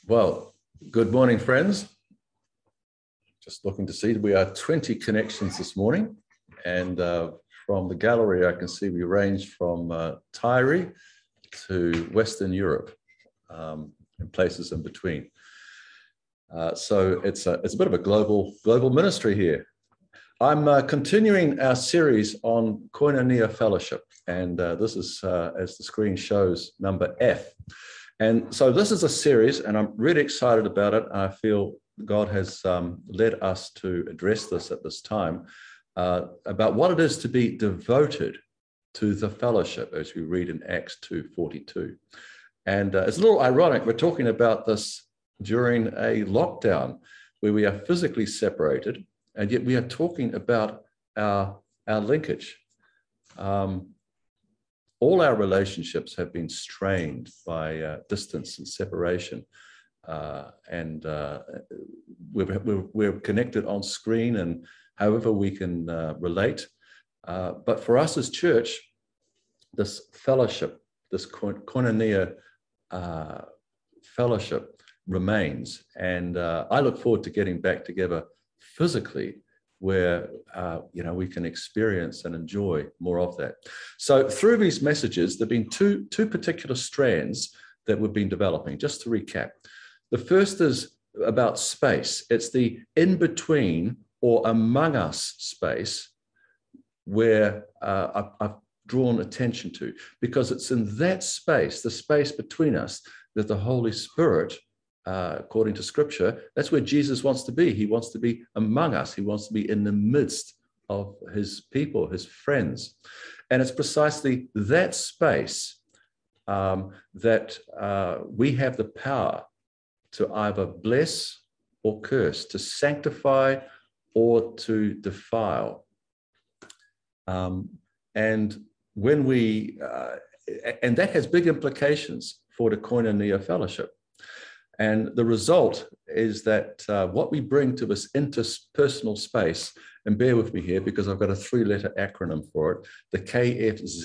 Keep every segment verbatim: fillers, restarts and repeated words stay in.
Well, good morning, friends. Just looking to see, we are twenty connections this morning. And uh, from the gallery, I can see we range from uh, Tyre to Western Europe um, and places in between. Uh, so it's a, it's a bit of a global, global ministry here. I'm uh, continuing our series on Koinonia Fellowship. And uh, this is, uh, as the screen shows, number F. And so this is a series, and I'm really excited about it. I feel God has um, led us to address this at this time, uh, about what it is to be devoted to the fellowship, as we read in Acts two forty-two. And uh, it's a little ironic, we're talking about this during a lockdown where we are physically separated, and yet we are talking about our, our linkage. Um, All our relationships have been strained by uh, distance and separation. Uh, and uh, we're, we're, we're connected on screen and however we can uh, relate. Uh, but for us as church, this fellowship, this koinonia uh, fellowship remains. And uh, I look forward to getting back together physically, where uh, you know, we can experience and enjoy more of that. So through these messages, there have been two, two particular strands that we've been developing. Just to recap, the first is about space. It's the in-between or among us space where uh, I've, I've drawn attention to, because it's in that space, the space between us, that the Holy Spirit, Uh, according to Scripture, that's where Jesus wants to be. He wants to be among us. He wants to be in the midst of his people, his friends. And it's precisely that space um, that uh, we have the power to either bless or curse, to sanctify or to defile. Um, and when we, uh, and that has big implications for the Koinonia Fellowship. And the result is that uh, what we bring to this interpersonal space, and bear with me here because I've got a three-letter acronym for it, the K F Z,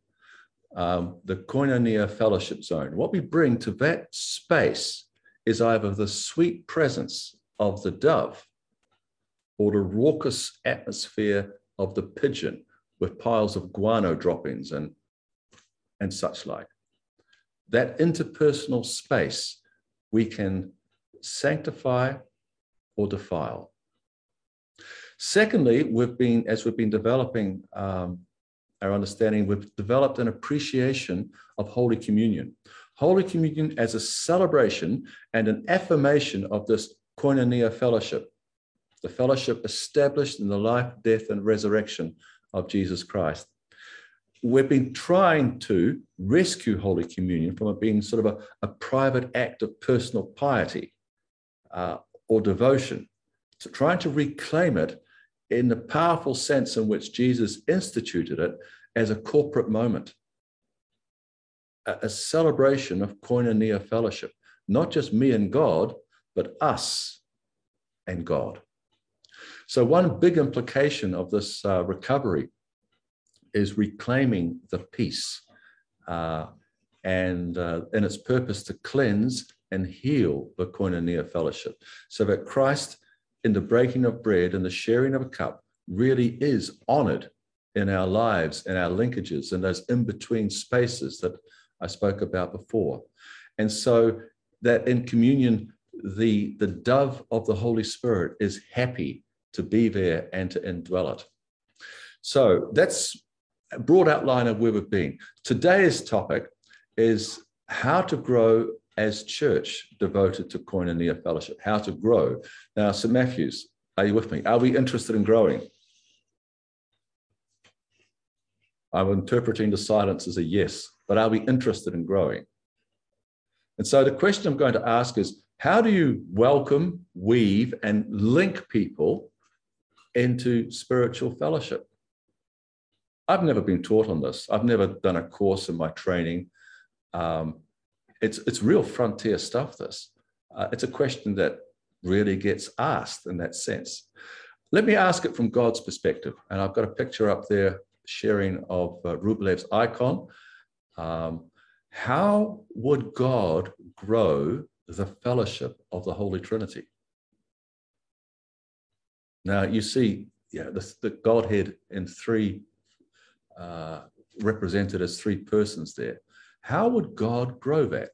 um, the Koinonia Fellowship Zone. What we bring to that space is either the sweet presence of the dove or the raucous atmosphere of the pigeon with piles of guano droppings and, and such like. That interpersonal space we can sanctify or defile. Secondly, we've been, as we've been developing um, our understanding, we've developed an appreciation of Holy Communion. Holy Communion as a celebration and an affirmation of this Koinonia Fellowship, the fellowship established in the life, death, and resurrection of Jesus Christ. We've been trying to rescue Holy Communion from it being sort of a, a private act of personal piety uh, or devotion, to trying to reclaim it in the powerful sense in which Jesus instituted it as a corporate moment, a, a celebration of koinonia fellowship, not just me and God, but us and God. So one big implication of this uh, recovery is reclaiming the peace uh, and uh, in its purpose to cleanse and heal the koinonia fellowship, so that Christ, in the breaking of bread and the sharing of a cup, really is honored in our lives and our linkages and those in-between spaces that I spoke about before. And so that in communion, the, the dove of the Holy Spirit is happy to be there and to indwell it. So that's a broad outline of where we've been. Today's topic is how to grow as church devoted to koinonia fellowship, how to grow. Now, Sir Matthews, are you with me? Are we interested in growing? I'm interpreting the silence as a yes, but are we interested in growing? And so the question I'm going to ask is, how do you welcome, weave, and link people into spiritual fellowship? I've never been taught on this. I've never done a course in my training. Um, it's, it's real frontier stuff, this. Uh, it's a question that really gets asked in that sense. Let me ask it from God's perspective. And I've got a picture up there sharing of uh, Rublev's icon. Um, how would God grow the fellowship of the Holy Trinity. Now, you see yeah, the, the Godhead in three, uh, represented as three persons there. How would God grow that?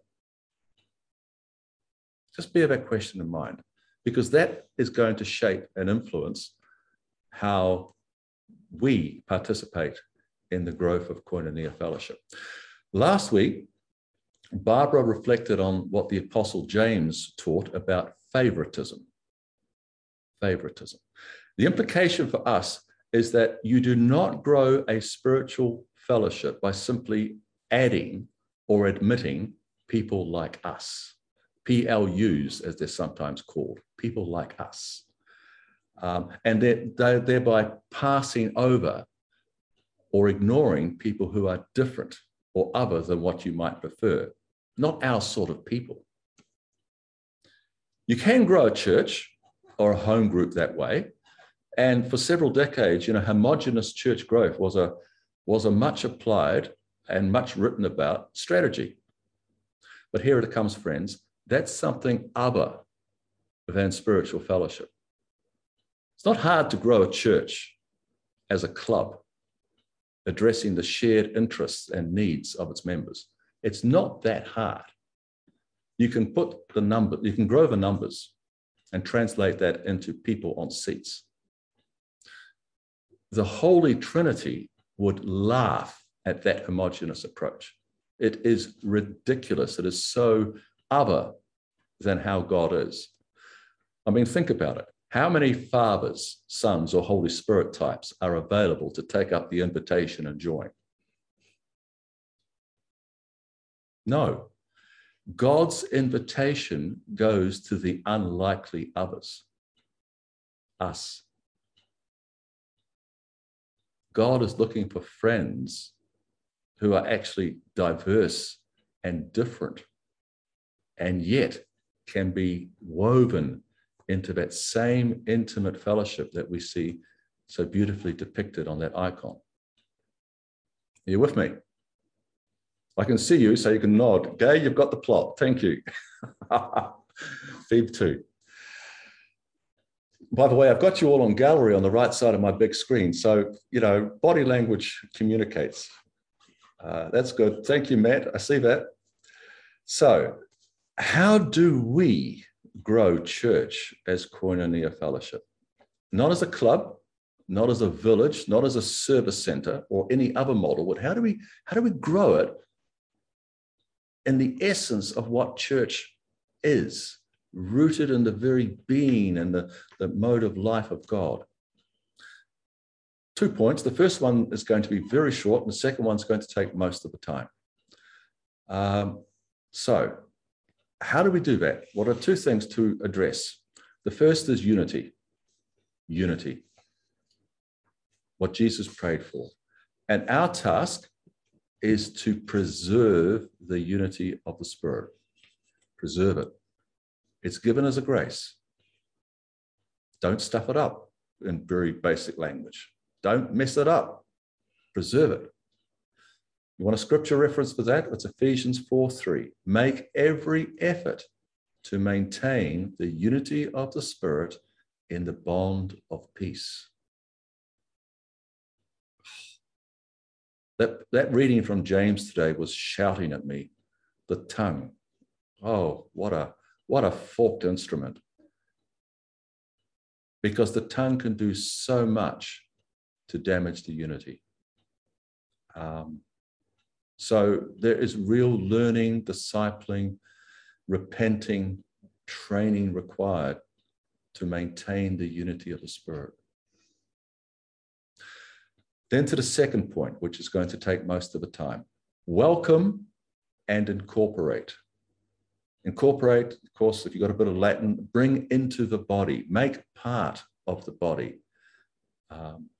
Just bear that question in mind, because that is going to shape and influence how we participate in the growth of Koinonia Fellowship. Last week, Barbara reflected on what the Apostle James taught about favoritism. Favoritism. The implication for us is that you do not grow a spiritual fellowship by simply adding or admitting people like us. P L Us, as they're sometimes called, people like us. Um, and they're, they're thereby passing over or ignoring people who are different or other than what you might prefer, not our sort of people. You can grow a church or a home group that way. And for several decades, you know, homogeneous church growth was a, was a much applied and much written about strategy. But here it comes, friends. That's something other than spiritual fellowship. It's not hard to grow a church as a club, addressing the shared interests and needs of its members. It's not that hard. You can put the number, you can grow the numbers and translate that into people on seats. The Holy Trinity would laugh at that homogeneous approach. It is ridiculous. It is so other than how God is. I mean, think about it. How many fathers, sons, or Holy Spirit types are available to take up the invitation and join? No. God's invitation goes to the unlikely others, us. God is looking for friends who are actually diverse and different, and yet can be woven into that same intimate fellowship that we see so beautifully depicted on that icon. Are you with me? I can see you, so you can nod. Gay, you've got the plot. Thank you. Phoebe two. By the way, I've got you all on gallery on the right side of my big screen. So, you know, body language communicates. Uh, that's good. Thank you, Matt. I see that. So, how do we grow church as Koinonia Fellowship? Not as a club, not as a village, not as a service center or any other model, but how do we, how do we grow it in the essence of what church is, rooted in the very being and the, the mode of life of God? Two points. The first one is going to be very short, and the second one's going to take most of the time. Um, so, how do we do that? What are two things to address? The first is unity. Unity. What Jesus prayed for. And our task is to preserve the unity of the Spirit. Preserve it. It's given as a grace. Don't stuff it up in very basic language. Don't mess it up. Preserve it. You want a scripture reference for that? It's Ephesians four three. Make every effort to maintain the unity of the Spirit in the bond of peace. That, that reading from James today was shouting at me. The tongue. Oh, what a, what a forked instrument. Because the tongue can do so much to damage the unity. Um, so there is real learning, discipling, repenting, training required to maintain the unity of the Spirit. Then to the second point, which is going to take most of the time. Welcome and incorporate. Incorporate, of course, if you've got a bit of Latin, bring into the body, make part of the body. Um,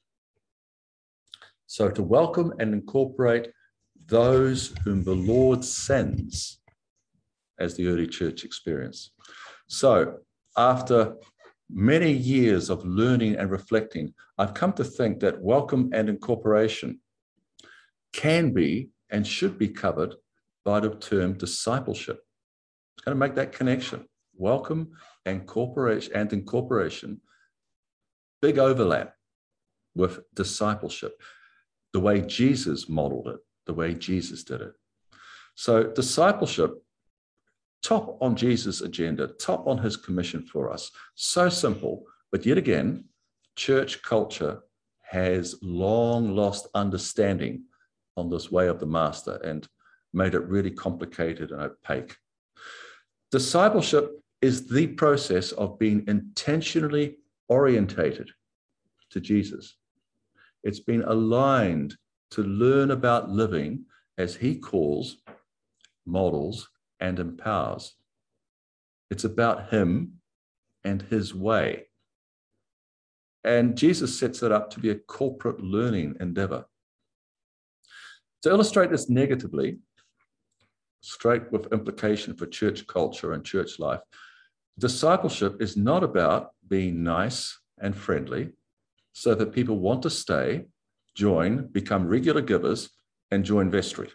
so to welcome and incorporate those whom the Lord sends, as the early church experienced. So after many years of learning and reflecting, I've come to think that welcome and incorporation can be and should be covered by the term discipleship. It's going to make that connection. Welcome and cooperation and incorporation, big overlap with discipleship, the way Jesus modeled it, the way Jesus did it. So discipleship, top on Jesus' agenda, top on his commission for us. So simple, but yet again, church culture has long lost understanding on this way of the master and made it really complicated and opaque. Discipleship is the process of being intentionally orientated to Jesus. It's been aligned to learn about living as he calls, models, and empowers. It's about him and his way. And Jesus sets it up to be a corporate learning endeavor. To illustrate this negatively, straight with implication for church culture and church life, discipleship is not about being nice and friendly so that people want to stay, join, become regular givers, and join vestry.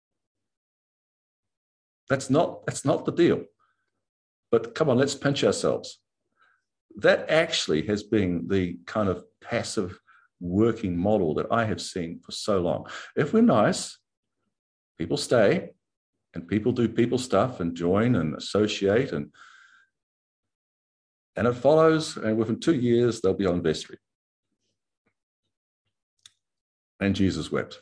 That's not, that's not the deal. But come on, let's pinch ourselves. That actually has been the kind of passive working model that I have seen for so long. If we're nice, people stay, and people do people stuff and join and associate, and, and it follows, and within two years, they'll be on vestry. And Jesus wept.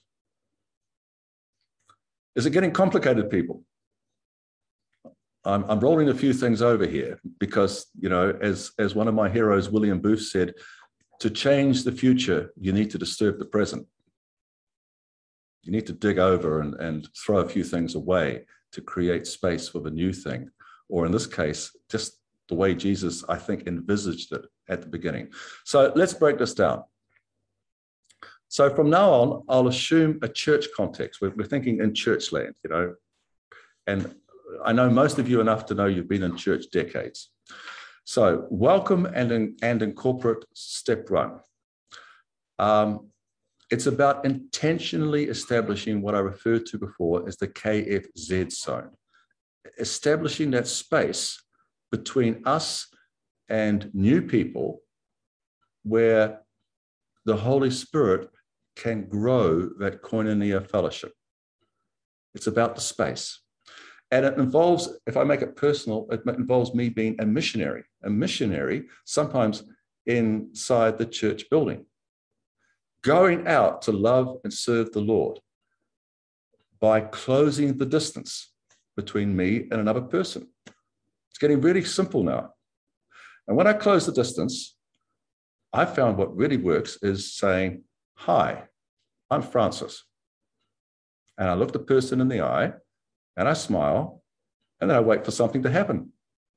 Is it getting complicated, people? I'm, I'm rolling a few things over here because, you know, as, as one of my heroes, William Booth, said, to change the future, you need to disturb the present. You need to dig over and, and throw a few things away to create space for the new thing. Or in this case, just the way Jesus, I think, envisaged it at the beginning. So let's break this down. So from now on, I'll assume a church context. We're, we're thinking in church land, you know, and I know most of you enough to know you've been in church decades. So welcome and, in, and incorporate step one. Um, it's about intentionally establishing what I referred to before as the K F Z zone, establishing that space between us and new people where the Holy Spirit can grow that koinonia fellowship. It's about the space. And it involves, if I make it personal, it involves me being a missionary, a missionary sometimes inside the church building, going out to love and serve the Lord by closing the distance between me and another person. It's getting really simple now. And when I close the distance, I found what really works is saying, hi, I'm Francis. And I look the person in the eye and I smile, and then I wait for something to happen.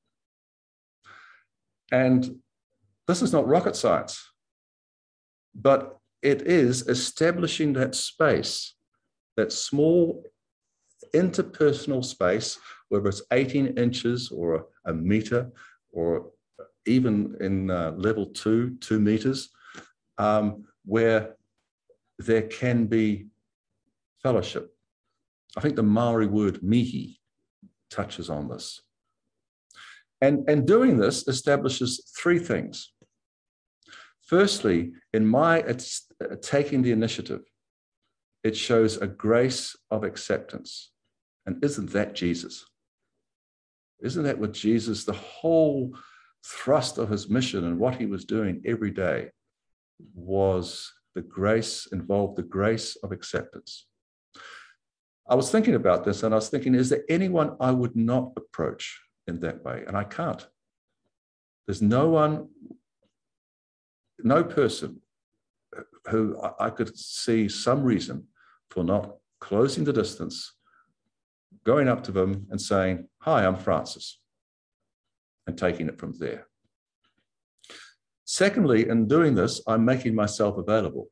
And this is not rocket science, but it is establishing that space, that small interpersonal space, whether it's eighteen inches or a meter, or even in uh, level two, two meters, um, where there can be fellowship. I think the Maori word mihi touches on this. And, and doing this establishes three things. Firstly, in my it's, uh, taking the initiative, it shows a grace of acceptance. And isn't that Jesus? Isn't that what Jesus, the whole thrust of his mission and what he was doing every day was the grace, involved the grace of acceptance. I was thinking about this and I was thinking, is there anyone I would not approach in that way? And I can't. There's no one, no person who I could see some reason for not closing the distance, going up to them and saying, hi, I'm Francis, and taking it from there. Secondly, in doing this, I'm making myself available.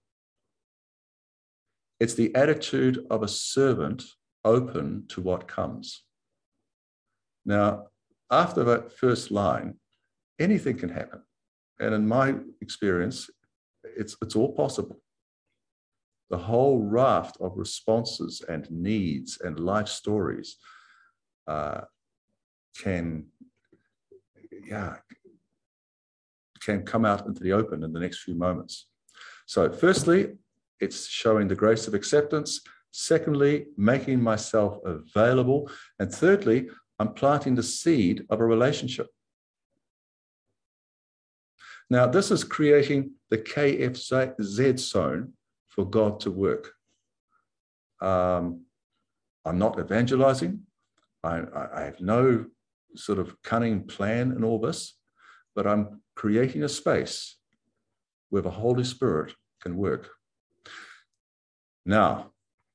It's the attitude of a servant open to what comes. Now, after that first line, anything can happen. And in my experience, it's, it's all possible. The whole raft of responses and needs and life stories uh, can, yeah, can come out into the open in the next few moments. So firstly, it's showing the grace of acceptance. Secondly, making myself available. And thirdly, I'm planting the seed of a relationship. Now, this is creating the K F Z zone for God to work. Um, I'm not evangelizing. I, I have no sort of cunning plan in all this, but I'm creating a space where the Holy Spirit can work. Now,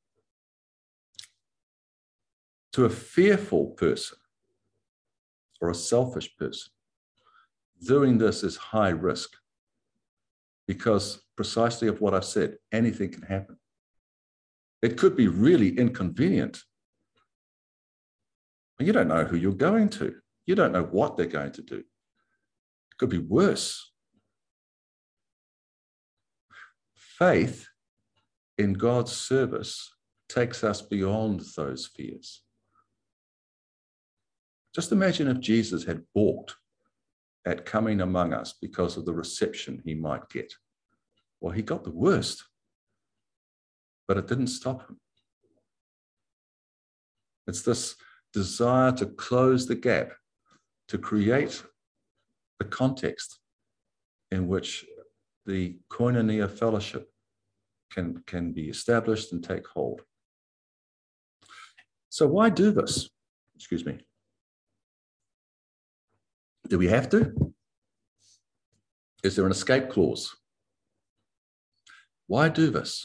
to a fearful person or a selfish person, doing this is high risk because precisely of what I've said, anything can happen. It could be really inconvenient. You don't know who you're going to. You don't know what they're going to do. It could be worse. Faith in God's service takes us beyond those fears. Just imagine if Jesus had balked at coming among us because of the reception he might get. Well, he got the worst, but it didn't stop him. It's this desire to close the gap, to create the context in which the koinonia fellowship can, can be established and take hold. So why do this? Excuse me. Do we have to? Is there an escape clause? Why do this?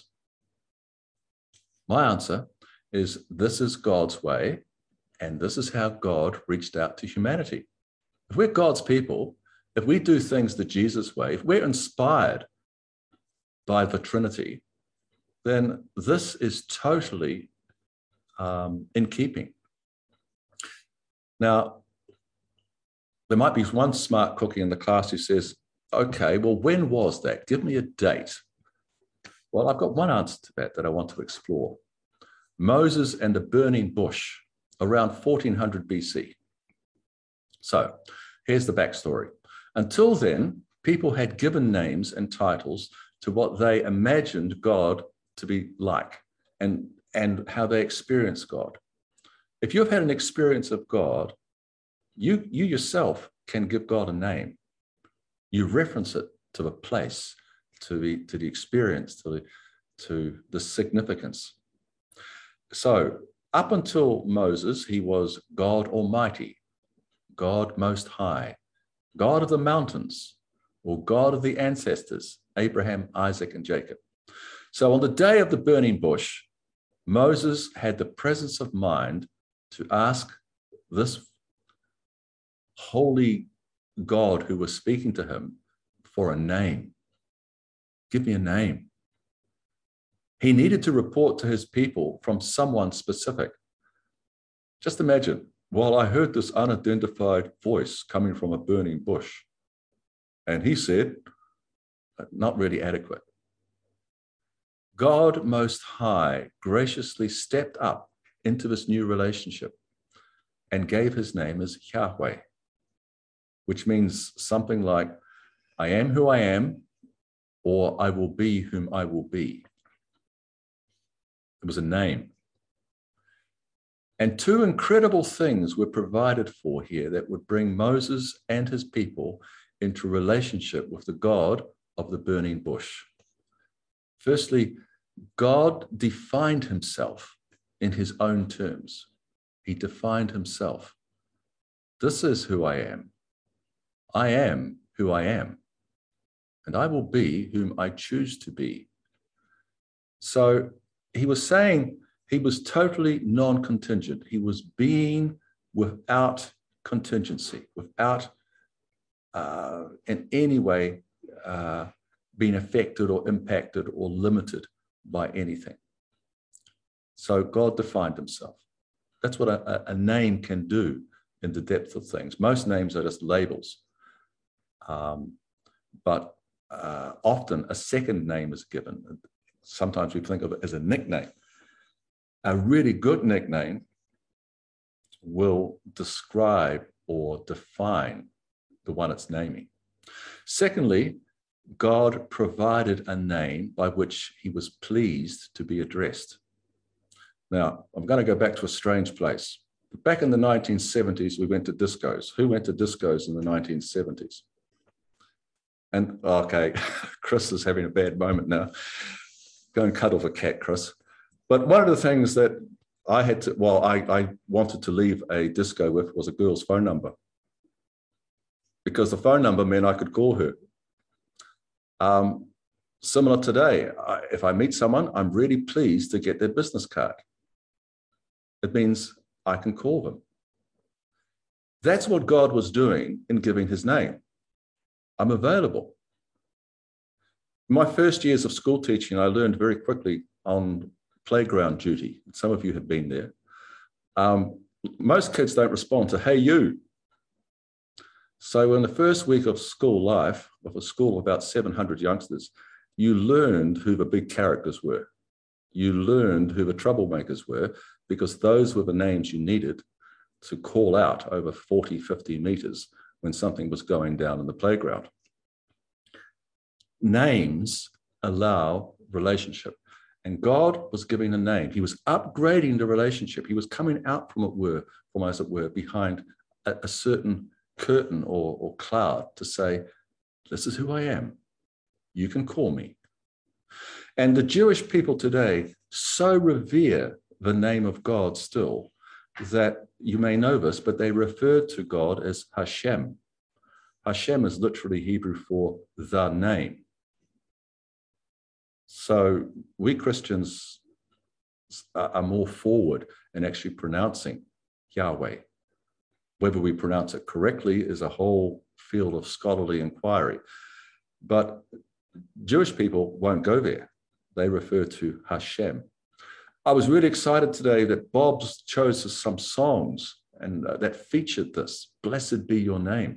My answer is this is God's way, and this is how God reached out to humanity. If we're God's people, if we do things the Jesus way, if we're inspired by the Trinity, then this is totally um, in keeping. Now, there might be one smart cookie in the class who says, okay, well, when was that? Give me a date. Well, I've got one answer to that that I want to explore. Moses and the burning bush, around fourteen hundred B C. So here's the backstory. Until then, people had given names and titles to what they imagined God to be like and, and how they experienced God. If you've had an experience of God, you, you yourself can give God a name. You reference it to the place, to the, to the experience, to the, to the significance. So up until Moses, he was God Almighty, God Most High, God of the mountains, or God of the ancestors, Abraham, Isaac, and Jacob. So on the day of the burning bush, Moses had the presence of mind to ask this holy God who was speaking to him for a name. Give me a name. He needed to report to his people from someone specific. Just imagine, well, I heard this unidentified voice coming from a burning bush. And he said, not really adequate. God Most High graciously stepped up into this new relationship and gave his name as Yahweh, which means something like, I am who I am, or I will be whom I will be. It was a name. And two incredible things were provided for here that would bring Moses and his people into relationship with the God of the burning bush. Firstly, God defined himself in his own terms. He defined himself. This is who I am. I am who I am, and I will be whom I choose to be. So he was saying he was totally non-contingent. He was being without contingency, without uh, in any way uh, being affected or impacted or limited by anything. So God defined himself. That's what a, a name can do in the depth of things. Most names are just labels. Um, but uh, often a second name is given. Sometimes we think of it as a nickname. A really good nickname will describe or define the one it's naming. Secondly, God provided a name by which he was pleased to be addressed. Now, I'm going to go back to a strange place. Back in the nineteen seventies, we went to discos. Who went to discos in the nineteen seventies? And, okay, Chris is having a bad moment now. Go and cuddle the cat, Chris. But one of the things that I had to, well, I, I wanted to leave a disco with was a girl's phone number, because the phone number meant I could call her. Um, similar today, I, if I meet someone, I'm really pleased to get their business card. It means I can call them. That's what God was doing in giving his name. I'm available. In my first years of school teaching, I learned very quickly on playground duty. Some of you have been there. Um, most kids don't respond to, hey, you. So in the first week of school life, of a school of about seven hundred youngsters, you learned who the big characters were. You learned who the troublemakers were, because those were the names you needed to call out over forty, fifty meters when something was going down in the playground. Names allow relationship. And God was giving a name. He was upgrading the relationship. He was coming out from it were, from as it were, behind a, a certain curtain or, or cloud to say, this is who I am. You can call me. And the Jewish people today so revere the name of God still that you may know this, but they refer to God as Hashem. Hashem is literally Hebrew for the name. So we Christians are more forward in actually pronouncing Yahweh. Whether we pronounce it correctly is a whole field of scholarly inquiry. But Jewish people won't go there. They refer to Hashem. I was really excited today that Bob chose us some songs and uh, that featured this. Blessed be your name.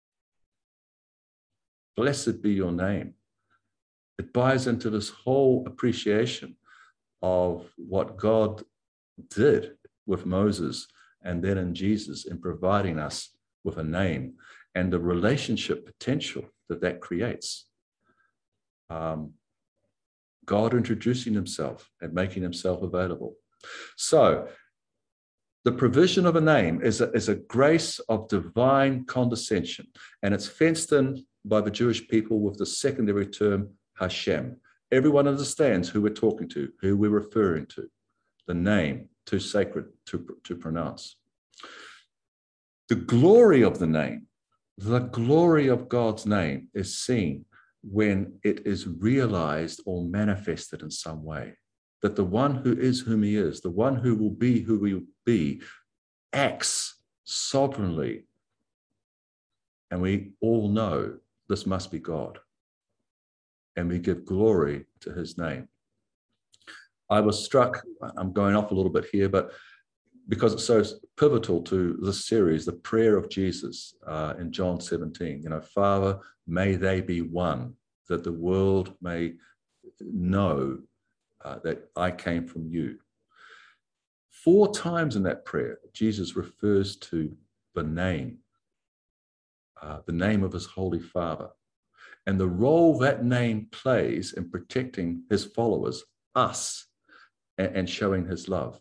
Blessed be your name. It buys into this whole appreciation of what God did with Moses and then in Jesus in providing us with a name and the relationship potential that that creates. Um, God introducing himself and making himself available. So the provision of a name is a, is a grace of divine condescension, and it's fenced in by the Jewish people with the secondary term Hashem. Everyone understands who we're talking to, who we're referring to. The name, too sacred to, to pronounce. The glory of the name, the glory of God's name is seen when it is realized or manifested in some way. That the one who is whom he is, the one who will be who he will be, acts sovereignly. And we all know this must be God. And we give glory to his name. I was struck, I'm going off a little bit here, but because it's so pivotal to this series, the prayer of Jesus uh, in John seventeen, you know, Father, may they be one, that the world may know uh, that I came from you. Four times in that prayer, Jesus refers to the name, uh, the name of his Holy Father, and the role that name plays in protecting his followers, us, and, and showing his love.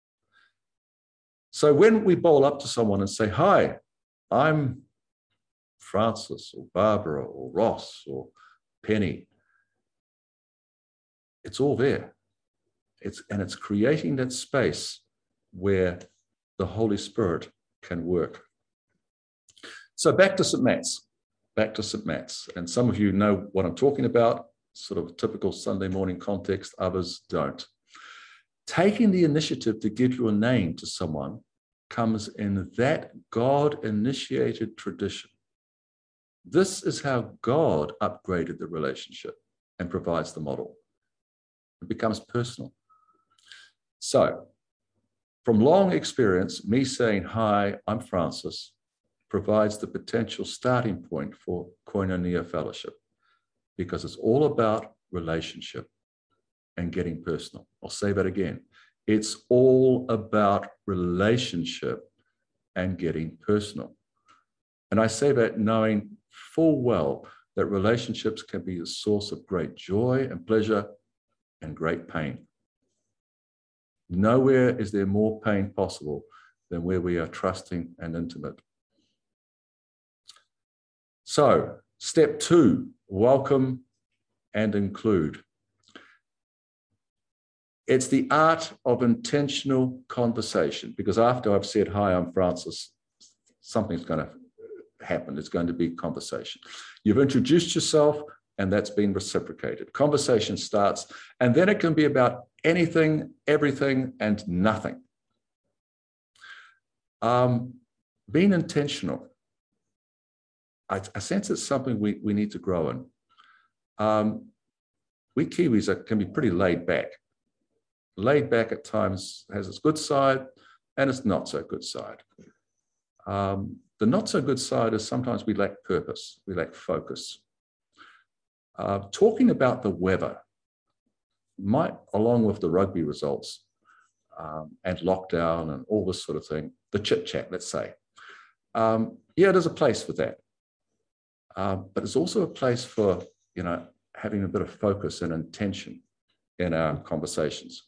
So when we bowl up to someone and say, hi, I'm Francis or Barbara or Ross or Penny, it's all there. It's, and it's creating that space where the Holy Spirit can work. So back to Saint Matt's, back to Saint Matt's. And some of you know what I'm talking about, sort of typical Sunday morning context, others don't. Taking the initiative to give your name to someone comes in that God-initiated tradition. This is how God upgraded the relationship and provides the model. It becomes personal. So, from long experience, me saying, hi, I'm Francis, provides the potential starting point for Koinonia Fellowship, because it's all about relationship and getting personal. I'll say that again. It's all about relationship and getting personal. And I say that knowing full well that relationships can be a source of great joy and pleasure and great pain. Nowhere is there more pain possible than where we are trusting and intimate. So, step two, welcome and include. It's the art of intentional conversation, because after I've said, hi, I'm Francis, something's going to happen. It's going to be conversation. You've introduced yourself, and that's been reciprocated. Conversation starts, and then it can be about anything, everything, and nothing. Um, being intentional. I, I sense it's something we, we need to grow in. Um, we Kiwis are, can be pretty laid back. Laid back at times has its good side and its not so good side. Um, the not so good side is sometimes we lack purpose, we lack focus. Uh, talking about the weather might, along with the rugby results um, and lockdown and all this sort of thing, the chit chat, let's say. Um, yeah, there's a place for that. Uh, but it's also a place for, you know, having a bit of focus and intention in our conversations.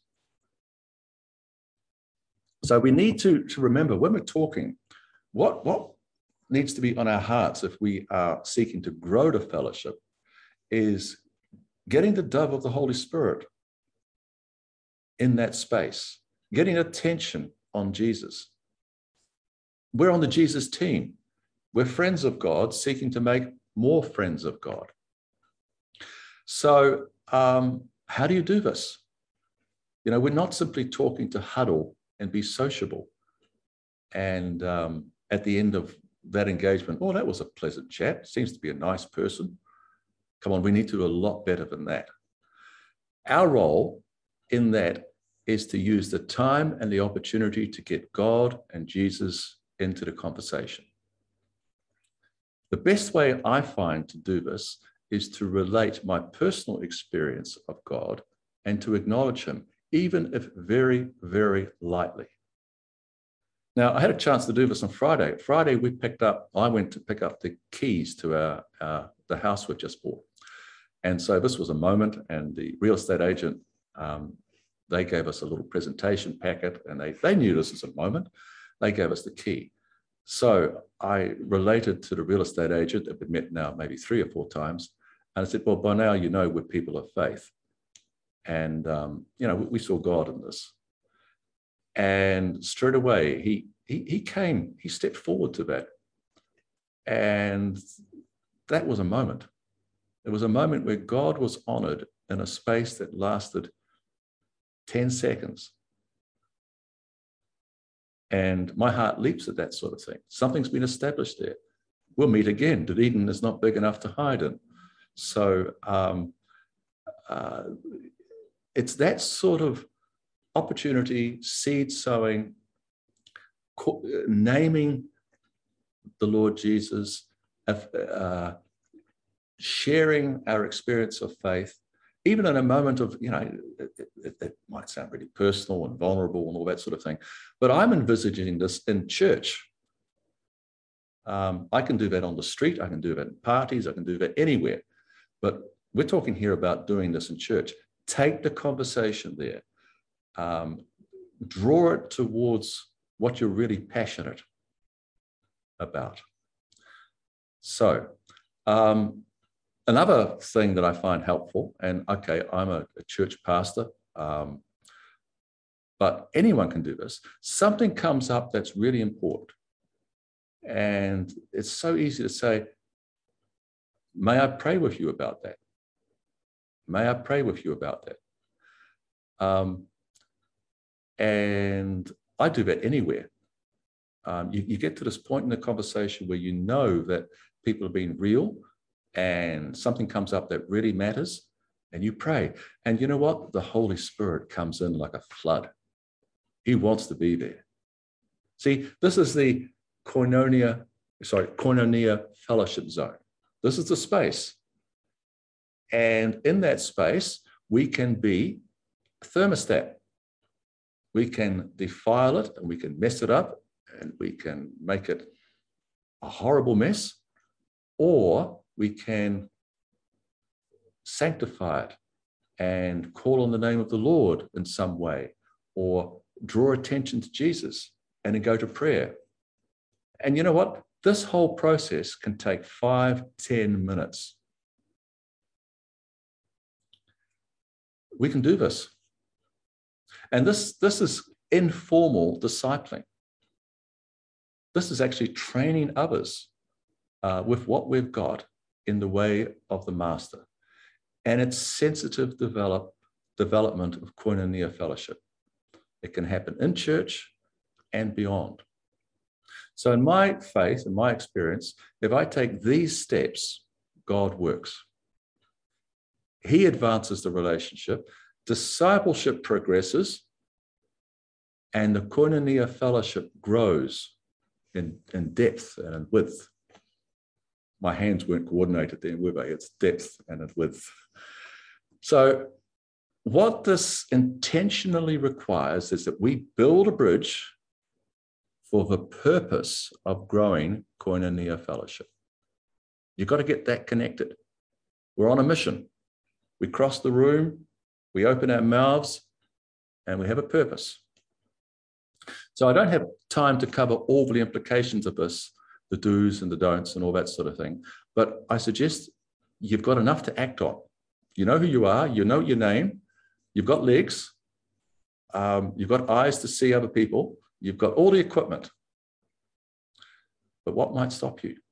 So we need to, to remember when we're talking, what, what needs to be on our hearts if we are seeking to grow to fellowship is getting the dove of the Holy Spirit in that space, getting attention on Jesus. We're on the Jesus team. We're friends of God, seeking to make more friends of God. So um, how do you do this? You know, we're not simply talking to huddle and be sociable. And um, at the end of that engagement, oh, that was a pleasant chat. Seems to be a nice person. Come on, we need to do a lot better than that. Our role in that is to use the time and the opportunity to get God and Jesus into the conversation. The best way I find to do this is to relate my personal experience of God and to acknowledge him, even if very, very lightly. Now, I had a chance to do this on Friday. Friday, we picked up, I went to pick up the keys to our, uh, the house we've just bought. And so this was a moment, and the real estate agent, um, they gave us a little presentation packet, and they, they knew this was a moment. They gave us the key. So I related to the real estate agent that we've met now maybe three or four times. And I said, well, by now, you know, we're people of faith. And, um, you know, we, we saw God in this. And straight away, he, he, he came, he stepped forward to that. And that was a moment. It was a moment where God was honored in a space that lasted ten seconds. And my heart leaps at that sort of thing. Something's been established there. We'll meet again. Dunedin is not big enough to hide in. So um, uh, it's that sort of opportunity, seed sowing, naming the Lord Jesus, uh, sharing our experience of faith, even in a moment of, you know, it, it, it might sound really personal and vulnerable and all that sort of thing, but I'm envisaging this in church. Um, I can do that on the street. I can do that in parties. I can do that anywhere. But we're talking here about doing this in church. Take the conversation there. Um, draw it towards what you're really passionate about. So, um, another thing that I find helpful, and okay, I'm a, a church pastor, um, but anyone can do this. Something comes up that's really important. And it's so easy to say, may I pray with you about that? May I pray with you about that? Um, and I do that anywhere. Um, you, you get to this point in the conversation where you know that people are being real and something comes up that really matters, and you pray. And you know what? The Holy Spirit comes in like a flood. He wants to be there. See, this is the koinonia, sorry, koinonia fellowship zone. This is the space. And in that space, we can be a thermostat. We can defile it and we can mess it up and we can make it a horrible mess, or we can sanctify it and call on the name of the Lord in some way, or draw attention to Jesus and then go to prayer. And you know what? This whole process can take five, ten minutes. We can do this. And this, this is informal discipling. This is actually training others uh, with what we've got in the way of the Master. And it's sensitive develop, development of koinonia fellowship. It can happen in church and beyond. So in my faith, in my experience, if I take these steps, God works. He advances the relationship, discipleship progresses, and the koinonia fellowship grows in, in depth and in width. My hands weren't coordinated there, were they? It's depth and in width. So what this intentionally requires is that we build a bridge for the purpose of growing koinonia fellowship. You've got to get that connected. We're on a mission. We cross the room, we open our mouths, and we have a purpose. So I don't have time to cover all the implications of this, the do's and the don'ts and all that sort of thing, but I suggest you've got enough to act on. You know who you are, you know your name, you've got legs, um, you've got eyes to see other people, you've got all the equipment. But what might stop you?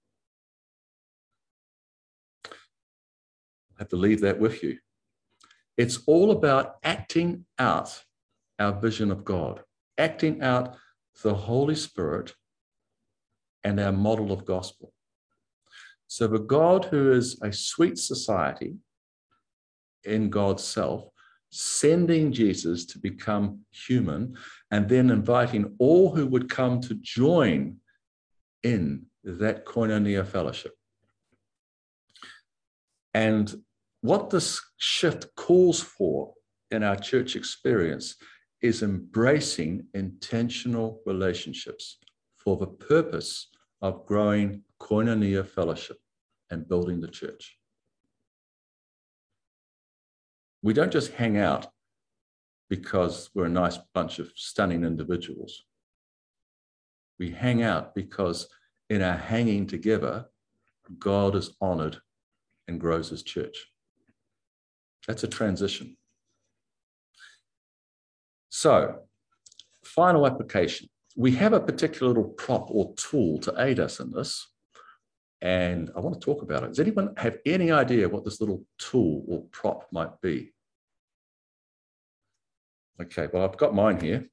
I have to leave that with you. It's all about acting out our vision of God, acting out the Holy Spirit and our model of gospel. So the God who is a sweet society in God's self, sending Jesus to become human, and then inviting all who would come to join in that koinonia fellowship. And what this shift calls for in our church experience is embracing intentional relationships for the purpose of growing koinonia fellowship and building the church. We don't just hang out because we're a nice bunch of stunning individuals. We hang out because in our hanging together, God is honored and grows his church. That's a transition. So, final application. We have a particular little prop or tool to aid us in this, and I want to talk about it. Does anyone have any idea what this little tool or prop might be? Okay, well, I've got mine here.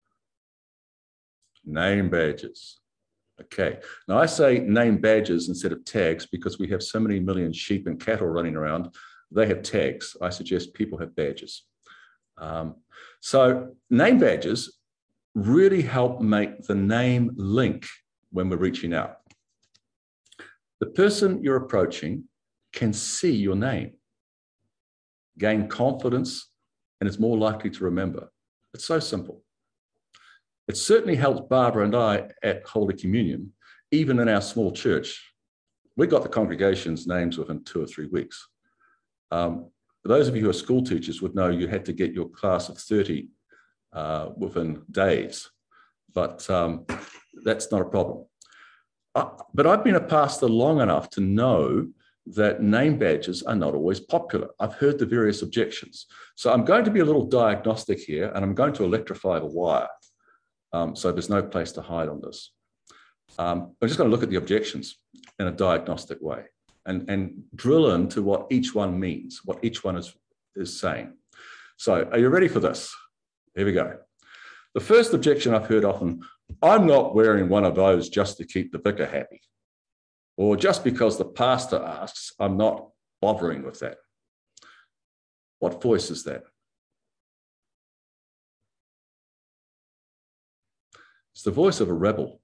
Name badges. Okay, now I say name badges instead of tags because we have so many million sheep and cattle running around. They have tags. I suggest people have badges. Um, so name badges really help make the name link when we're reaching out. The person you're approaching can see your name, gain confidence, and is more likely to remember. It's so simple. It certainly helps Barbara and I at Holy Communion, even in our small church. We got the congregation's names within two or three weeks. Um, those of you who are school teachers would know you had to get your class of thirty uh, within days, but um, that's not a problem. Uh, but I've been a pastor long enough to know that name badges are not always popular. I've heard the various objections. So I'm going to be a little diagnostic here, and I'm going to electrify the wire. Um, so there's no place to hide on this. Um, I'm just going to look at the objections in a diagnostic way and, and drill into what each one means, what each one is, is saying. So are you ready for this? Here we go. The first objection I've heard often, I'm not wearing one of those just to keep the vicar happy. Or just because the pastor asks, I'm not bothering with that. What voice is that? It's the voice of a rebel.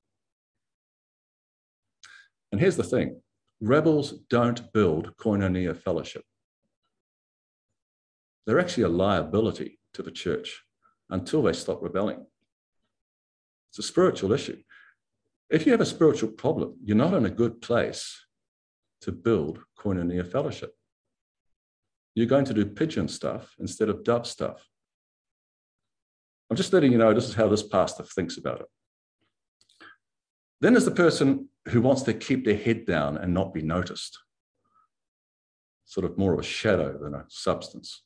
And here's the thing, rebels don't build koinonia fellowship. They're actually a liability to the church until they stop rebelling. It's a spiritual issue. If you have a spiritual problem, you're not in a good place to build koinonia fellowship. You're going to do pigeon stuff instead of dove stuff. I'm just letting you know this is how this pastor thinks about it. Then there's the person who wants to keep their head down and not be noticed. Sort of more of a shadow than a substance.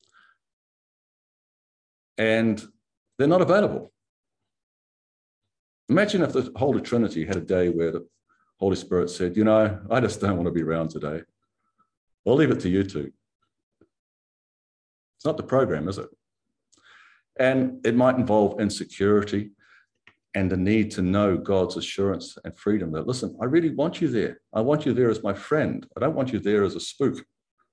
And they're not available. Imagine if the Holy Trinity had a day where the Holy Spirit said, you know, I just don't want to be around today. I'll leave it to you two. It's not the program, is it? And it might involve insecurity and the need to know God's assurance and freedom that, listen, I really want you there. I want you there as my friend. I don't want you there as a spook.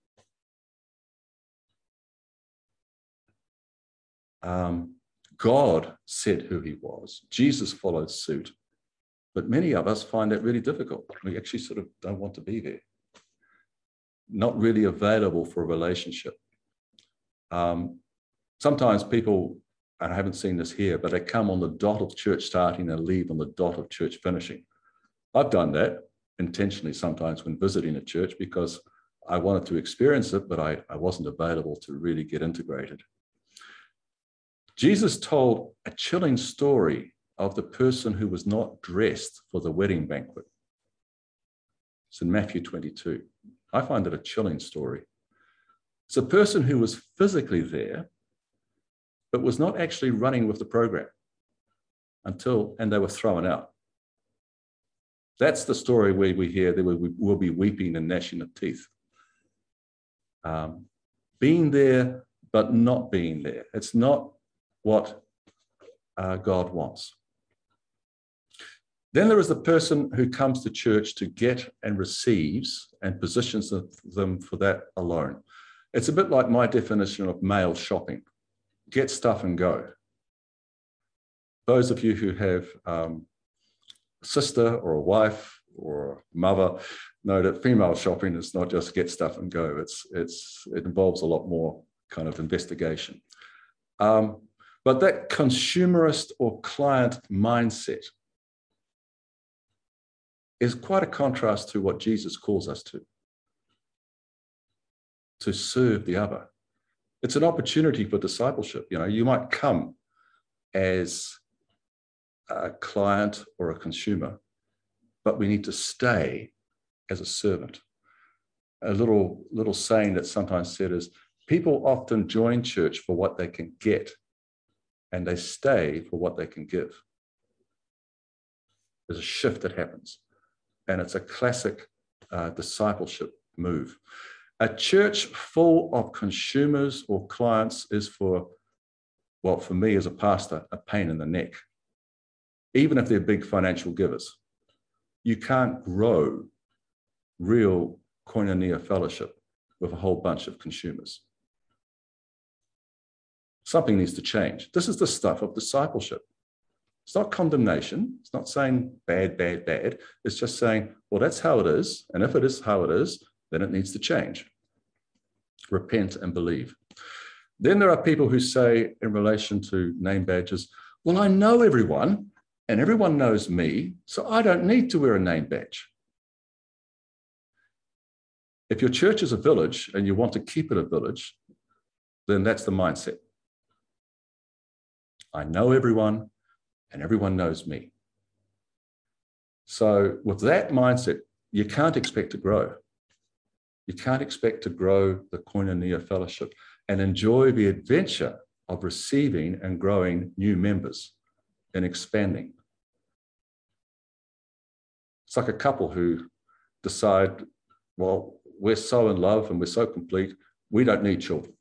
Um, God said who he was. Jesus followed suit. But many of us find that really difficult. We actually sort of don't want to be there. Not really available for a relationship. Um, sometimes people, and I haven't seen this here, but they come on the dot of church starting and leave on the dot of church finishing. I've done that intentionally sometimes when visiting a church because I wanted to experience it, but I, I wasn't available to really get integrated. Jesus told a chilling story of the person who was not dressed for the wedding banquet. It's in Matthew twenty-two. I find it a chilling story. It's a person who was physically there, but was not actually running with the program until, and they were thrown out. That's the story where we hear there will, will be weeping and gnashing of teeth. Um, being there, but not being there. It's not what uh, God wants. Then there is the person who comes to church to get and receives and positions them for that alone. It's a bit like my definition of male shopping. Get stuff and go. Those of you who have um, a sister or a wife or a mother know that female shopping is not just get stuff and go. It's, it's, it involves a lot more kind of investigation. Um, but that consumerist or client mindset is quite a contrast to what Jesus calls us to, to serve the other. It's an opportunity for discipleship. You know, you might come as a client or a consumer, but we need to stay as a servant. A little, little saying that's sometimes said is, people often join church for what they can get, and they stay for what they can give. There's a shift that happens, and it's a classic uh, discipleship move. A church full of consumers or clients is for, well, for me as a pastor, a pain in the neck, even if they're big financial givers. You can't grow real koinonia fellowship with a whole bunch of consumers. Something needs to change. This is the stuff of discipleship. It's not condemnation. It's not saying bad, bad, bad. It's just saying, well, that's how it is. And if it is how it is, then it needs to change. Repent and believe. Then there are people who say in relation to name badges, well, I know everyone and everyone knows me, so I don't need to wear a name badge. If your church is a village and you want to keep it a village, then that's the mindset. I know everyone and everyone knows me. So with that mindset, you can't expect to grow. You can't expect to grow the koinonia fellowship and enjoy the adventure of receiving and growing new members and expanding. It's like a couple who decide, well, we're so in love and we're so complete, we don't need children.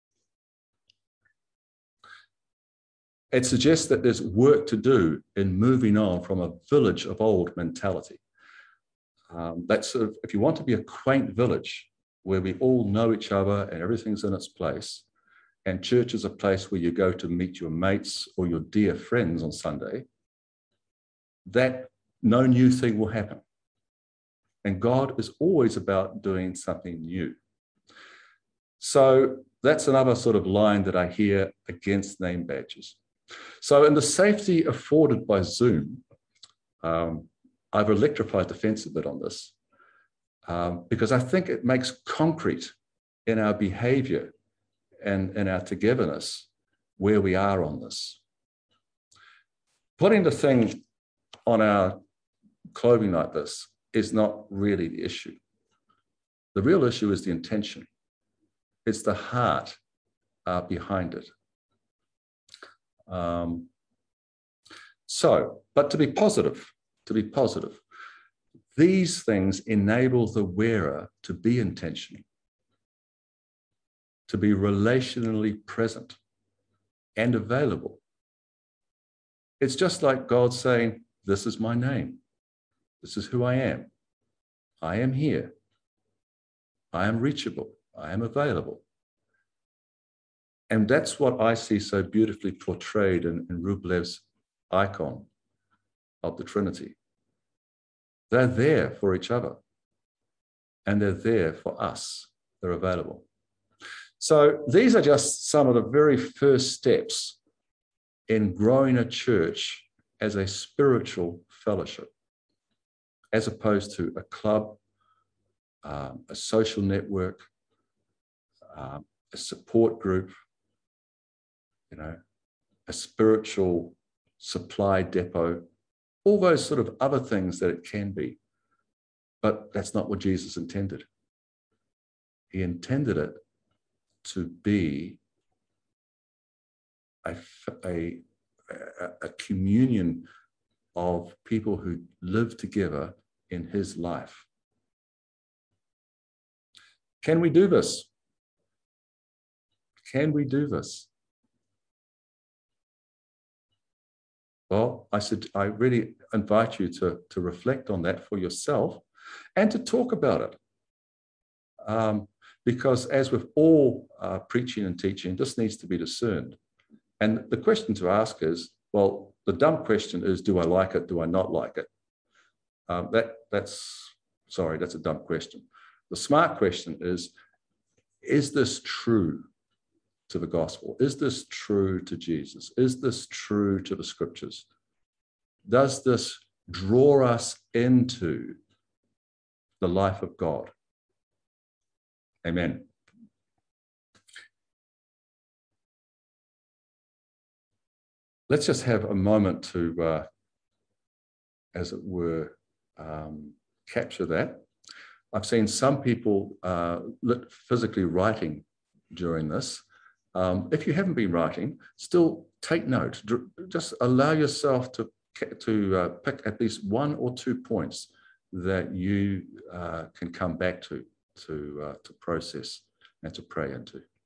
It suggests that there's work to do in moving on from a village of old mentality. Um, that's sort of, if you want to be a quaint village where we all know each other and everything's in its place, and church is a place where you go to meet your mates or your dear friends on Sunday, that no new thing will happen. And God is always about doing something new. So that's another sort of line that I hear against name badges. So in the safety afforded by Zoom, um, I've electrified the fence a bit on this um, because I think it makes concrete in our behavior and in our togetherness where we are on this. Putting the thing on our clothing like this is not really the issue. The real issue is the intention. It's the heart uh, behind it. Um, so, but to be positive, to be positive, these things enable the wearer to be intentional, to be relationally present and available. It's just like God saying, this is my name. This is who I am. I am here. I am reachable. I am available. And that's what I see so beautifully portrayed in, in Rublev's icon of the Trinity. They're there for each other. And they're there for us. They're available. So these are just some of the very first steps in growing a church as a spiritual fellowship, as opposed to a club, um, a social network, um, a support group, you know, a spiritual supply depot, all those sort of other things that it can be. But that's not what Jesus intended. He intended it to be a, a, a communion of people who live together in his life. Can we do this? Can we do this? Well, I said, I really invite you to, to reflect on that for yourself and to talk about it. Um, because as with all uh, preaching and teaching, this needs to be discerned. And the question to ask is, well, the dumb question is, do I like it? Do I not like it? Um, that, that's, sorry, that's a dumb question. The smart question is, is this true to the gospel? Is this true to Jesus? Is this true to the scriptures? Does this draw us into the life of God? Amen. Let's just have a moment to, uh, as it were, um, capture that. I've seen some people uh, physically writing during this. Um, if you haven't been writing, still take note. Just allow yourself to, to uh, pick at least one or two points that you uh, can come back to, to, uh, to process and to pray into.